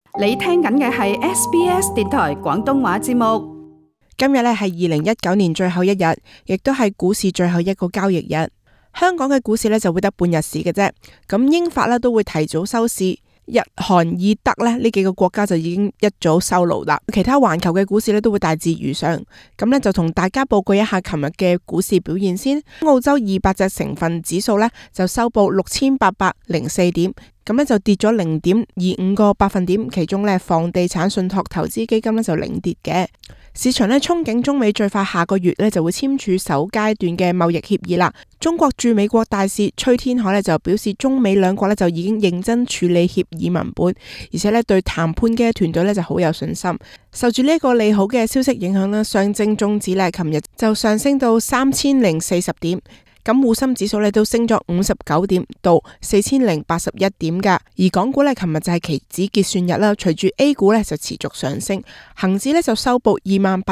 你聽緊嘅係 SBS 電台廣東話節目。 今日咧係2019年最後一日，亦都係股市最後一個交易日。香港嘅股市咧就會得半日市嘅啫。咁英法咧都會提早收市，日韓意德咧呢幾個國家就已經一早收爐啦。其他環球嘅股市咧都會大致如常。咁咧就同大家報告一下琴日嘅股市表現先。澳洲200隻成分指數咧就收報6804點。咁咧就跌咗0.25個百分點，其中咧房地產信託投資基金咧就領跌嘅。市場咧憧憬中美最快下個月咧就會簽署首階段嘅貿易協議啦。中國駐美國大使崔天凱咧就表示，中美兩國咧就已經認真處理協議文本，而且咧對談判嘅團隊咧就好有信心。受住呢個利好嘅消息影響咧，上證綜指咧琴日就上升到3040點。咁滬深指數咧都升咗59點到4081點噶，而港股咧琴日就係期指結算日啦，隨住 A 股咧就持續上升，恒指咧就收報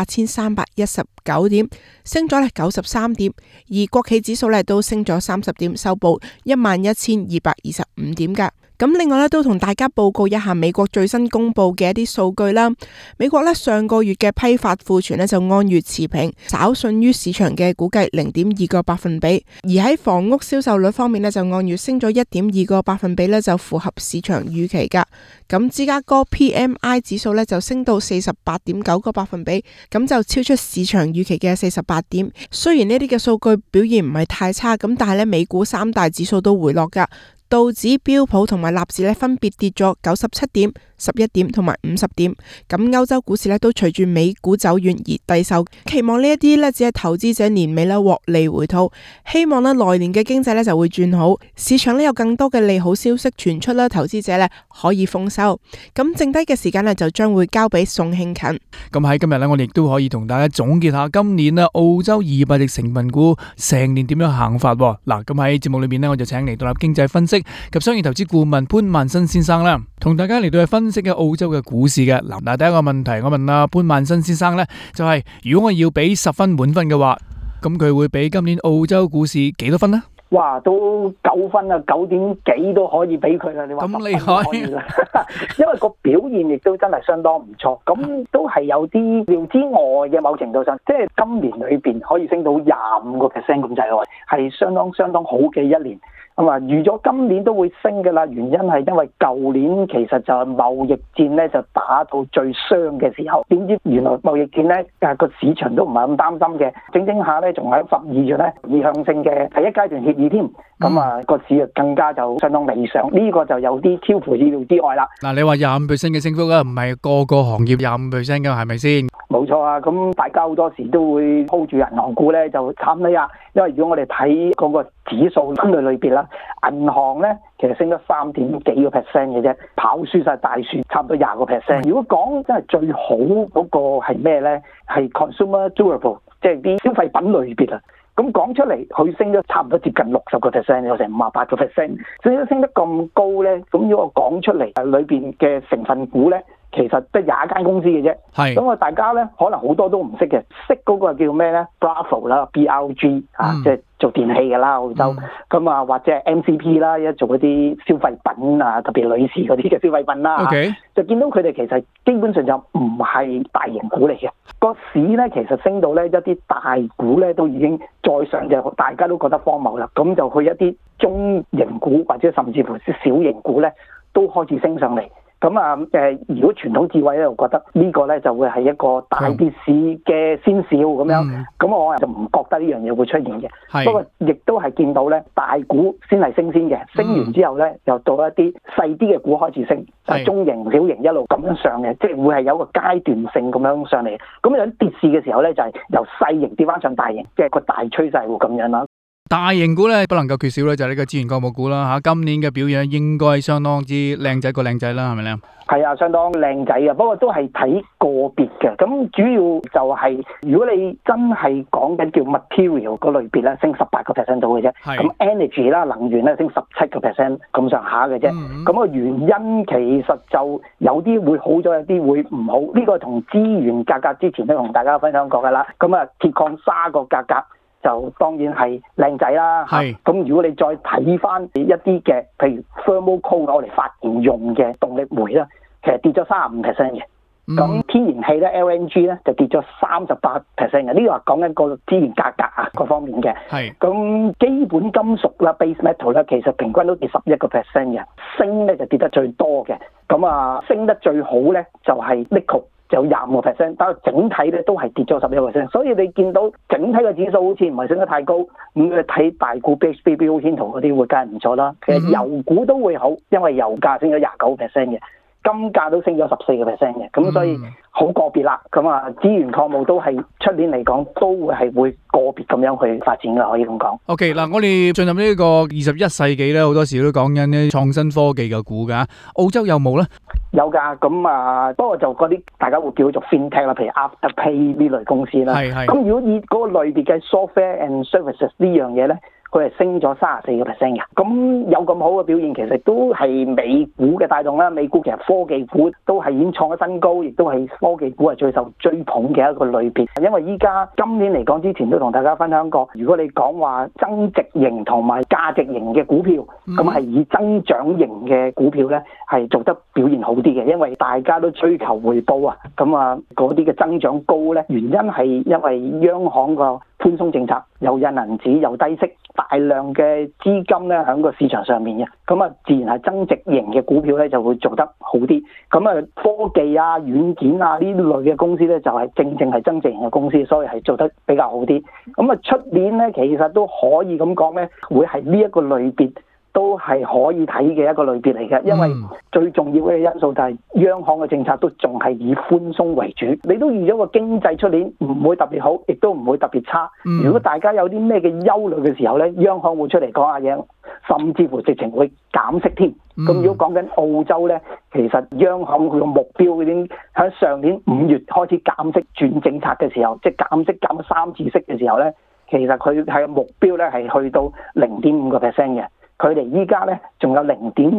28,319點，升咗咧93點，而國企指數咧都升咗30點，收報11,225點噶。咁另外咧都同大家報告一下美國最新公布嘅一啲數據啦。美國咧上個月嘅批發庫存咧就按月持平，稍遜於市場嘅估計0.2個百分比。而喺房屋銷售率方面咧就按月升咗1.2個百分比咧，就符合市場預期噶。咁芝加哥 PMI 指數咧就升到48.9個百分比，咁就超出市場預期嘅48點。雖然呢啲嘅數據表現唔係太差，咁但係咧美股三大指數都回落噶。道指、標普同埋納指咧分別跌咗97點、11點同埋50點。咁歐洲股市咧都隨住美股走軟而低收，期望呢一啲咧只係投資者年尾咧獲利回吐，希望咧來年嘅經濟咧就會轉好，市場咧有更多嘅利好消息傳出啦，投資者咧可以豐收。咁剩低嘅時間咧就將會交俾宋慶勤。 咁喺今日咧，我哋亦都可以同大家總結下今年咧澳洲200隻成分股成年點樣行法。嗱，咁喺節目裏面咧，我就請嚟獨立經濟分析及商業投資顧問潘萬新先生啦，同大家嚟到去分析嘅澳洲嘅股市嘅。嗱，第一個問題我問阿潘萬新先生呢，就係如果我要俾10分滿分嘅話，咁佢會俾今年澳洲股市幾多分呢？ 哇，都9分啊，9點幾都可以俾佢啦。你話咁厲害， 因為個表現亦都真係相當唔錯，咁都係有啲料之外嘅某程度上，即係今年裏邊可以升到25% 咁滯喎，係相當好嘅一年。咁啊，預咗今年都會升嘅啦，原因係因為舊年其實就係貿易戰咧就打到最傷嘅時候，點知原來貿易戰咧個市場都唔係咁擔心嘅，整下咧仲喺12月咧意向性嘅第一階段協議添，咁啊個市啊更加就相當理想，呢個就有啲超乎意料之外啦。 嗱，你話25% 嘅升幅啊，唔係個個行業25%㗎，係咪先？ 冇錯啊，咁大家好多時都會 hold 住銀行股咧就慘啲啊，因為如果我哋睇嗰個指數分類類別啦，銀行咧其實升咗3點幾個 percent 嘅啫，跑輸晒大樹差唔多20個 percent。如果講真係最好嗰個係咩咧？係 consumer durable， 即係啲消費品類別啊。咁講出嚟，佢升咗差唔多接近60個 percent，有成58個 percent，所以都升得咁高咧。咁如果我講出嚟，裏邊嘅成分股咧，其實得21間公司嘅啫。係。咁啊，大家咧可能好多都唔識嘅，識嗰個叫咩咧 ？Bravo 啦 ，BRG 啊，即係做電器嘅啦，澳洲。咁啊，或者係 MCP 啦，一做嗰啲消費品啊，特別女士嗰啲嘅消費品啦。OK。就見到佢哋其實基本上就唔係大型股嚟嘅。個市咧其實升到咧一啲大股咧都已經再上，就大家都覺得荒謬啦。咁就去一啲中型股或者甚至乎啲小型股咧都開始升上嚟。咁啊如果傳統智慧咧，我覺得呢個咧就會係一個大跌市嘅先兆咁樣。咁我就唔覺得呢樣嘢會出現嘅。不過亦都係見到咧，大股先係升先嘅，升完之後咧又到一啲細啲嘅股開始升，中型、小型一路咁樣上嘅，即係會係有一個階段性咁樣上嚟。咁樣跌市嘅時候咧，就係由細型跌翻上大型，即係個大趨勢會咁樣啦。 大型股咧不能夠缺少咧，就係呢個資源礦物股啦吓。今年嘅表現應該相當之靚仔過靚仔啦，係咪咧？係啊，相當靚仔嘅，不過都係睇個別嘅。咁主要就係如果你真係講緊叫 material 嗰類別咧，升18% 到嘅啫。咁 energy 啦，能源咧升17% 咁上下嘅啫。咁個原因其實就有啲會好咗，有啲會唔好。呢個同資源價格之前都同大家分享過噶啦。咁啊，鐵礦砂個價格就當然係靚仔啦。咁如果你再睇翻一啲嘅，譬如 thermal coal 攞嚟發電用嘅動力煤啦，其其實跌咗35% 嘅。咁天然氣咧 LNG 咧就跌咗38% 嘅，呢個係講緊個資源價格啊各方面嘅。 係。 咁基本金屬啦 base metal 咧，其實平均都跌11%嘅，鋅咧就跌得最多嘅。咁啊升得最好咧就係 nickel。就有25%，但係整體咧都係跌咗11%，所以你見到整體嘅指數好似唔係升得太高，咁你睇大股 BHP、Rio Tinto 嗰啲會梗係唔錯啦。其實油股都會好，因為油價升咗29%嘅，金價都升咗14%嘅，咁所以好個別啦。咁啊資源礦務都係出年嚟講都會個別咁樣去發展嘅，可以咁講。 OK 嗱，我哋進入呢個21世紀咧，好多時都講緊啲創新科技嘅股㗎，澳洲有冇咧？ 有㗎，咁啊，不過就嗰啲大家會叫做 FinTech 啦，譬如 Afterpay 呢類公司啦。係。咁如果以嗰個類別嘅 Software and Services 呢樣嘢咧，佢係升咗34%嘅。咁有咁好嘅表現，其實都係美股嘅帶動啦。美股其實科技股都係已經創咗新高，亦都係科技股係最受追捧嘅一個類別。因為依家今年嚟講，之前都同大家分享過，如果你講話增值型同埋價值型嘅股票，咁係以增長型嘅股票咧係做得表現好啲嘅，因為大家都追求回報啊。咁啊嗰啲嘅增長高咧，原因係因為央行個寬鬆政策，又印銀紙又低息，大量嘅資金咧喺個市場上面嘅，咁啊自然係增值型嘅股票咧就會做得好啲。咁啊科技啊、軟件啊呢類嘅公司咧就係正係增值型嘅公司，所以係做得比較好啲。咁啊出年咧其實都可以咁講咧，會係呢一個類別都係可以睇嘅一個類別嚟嘅，因為最重要嘅因素就係央行嘅政策都仲係以寬鬆為主。你都預咗個經濟出年唔會特別好，亦都唔會特別差。如果大家有啲咩嘅憂慮嘅時候咧，央行會出嚟講下嘢，甚至乎直情會減息添。咁如果講緊澳洲咧，其實央行佢個目標已經喺上年5月開始減息轉政策嘅時候，即係減息減咗3次息嘅時候咧，其實佢係個目標咧係去到0.5% 嘅。佢哋依家咧仲有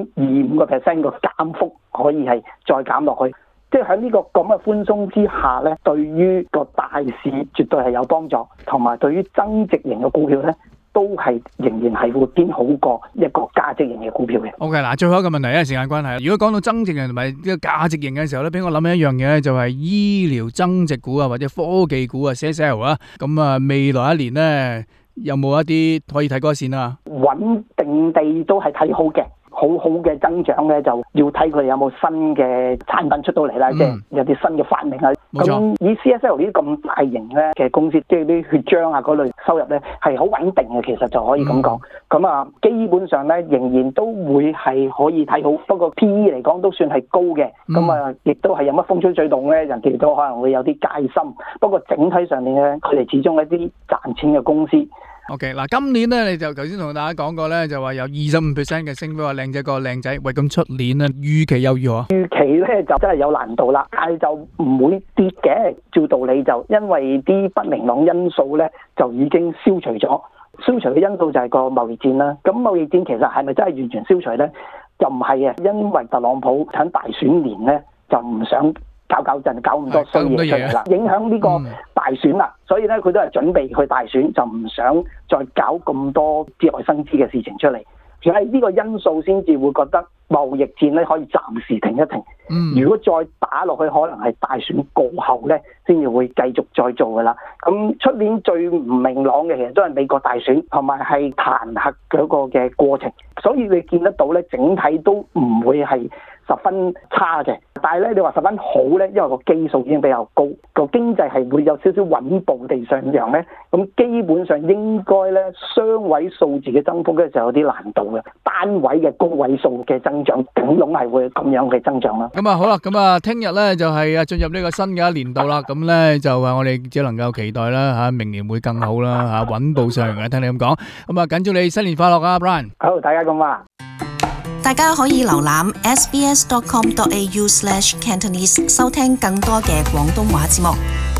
0.25% 個減幅可以係再減落去，即係喺呢個咁嘅寬鬆之下咧，對於個大市絕對係有幫助，同埋對於增值型嘅股票咧，都係仍然係會偏好過一個價值型嘅股票嘅。 OK 嗱，最後一個問題，因為時間關係，如果講到增值型同埋呢個價值型嘅時候咧，俾我諗起一樣嘢咧，就係醫療增值股啊，或者科技股啊 ，CSL 啊，咁啊未來一年咧，有冇一啲可以睇嗰線啊？穩定地都係睇好嘅，好嘅增長咧，就要睇佢有冇新嘅產品出到嚟啦，即係有啲新嘅發明啊。咁以 CSL 呢啲咁大型咧嘅公司，即係啲血漿啊嗰類收入咧係好穩定嘅，其實就可以咁講。咁啊，基本上咧仍然都會係可以睇好，不過 PE 嚟講都算係高嘅。咁啊，亦都係有乜風吹水動咧，人哋都可能會有啲戒心。不過整體上面咧，佢哋始終一啲賺錢嘅公司。 OK 嗱，今年咧你就頭先同大家講過咧，就話有25% 嘅升幅，話靚仔個靚仔。喂，咁出年咧預期又如何？ 預期咧就真係有難度啦，但係就唔會跌嘅。照道理就因為啲不明朗因素咧就已經消除咗，消除嘅因素就係個貿易戰啦。咁貿易戰其實係咪真係完全消除咧？就唔係嘅，因為特朗普喺大選年咧就唔想搞震，搞咁多衰嘢出嚟啦，影響呢個大選啦，所以咧佢都係準備去大選，就唔想再搞咁多節外生枝嘅事情出嚟。就係呢個因素先至會覺得貿易戰咧可以暫時停一停。如果再打落去，可能係大選過後咧，先至會繼續再做噶啦。咁出年最唔明朗嘅其實都係美國大選，同埋係彈劾嗰個嘅過程。所以你見得到咧，整體都唔會係十分差嘅。但係咧，你話十分好咧，因為個基數已經比較高，個經濟係會有少少穩步地上揚咧。咁基本上應該咧，雙位數字嘅增幅咧就有啲難度嘅，單位嘅高位數嘅增長，頂籠係會咁樣嘅增長啦。 咁啊好啦，咁啊聽日咧就係進入呢個新嘅一年度啦。咁咧就話我哋只能夠期待啦嚇，明年會更好啦嚇，穩步上揚嘅。聽你咁講，咁啊緊祝你新年快樂啊 ，Brian。 好，大家咁話。 大家可以瀏覽 sbs.com.au/cantonese 收聽更多嘅廣東話節目。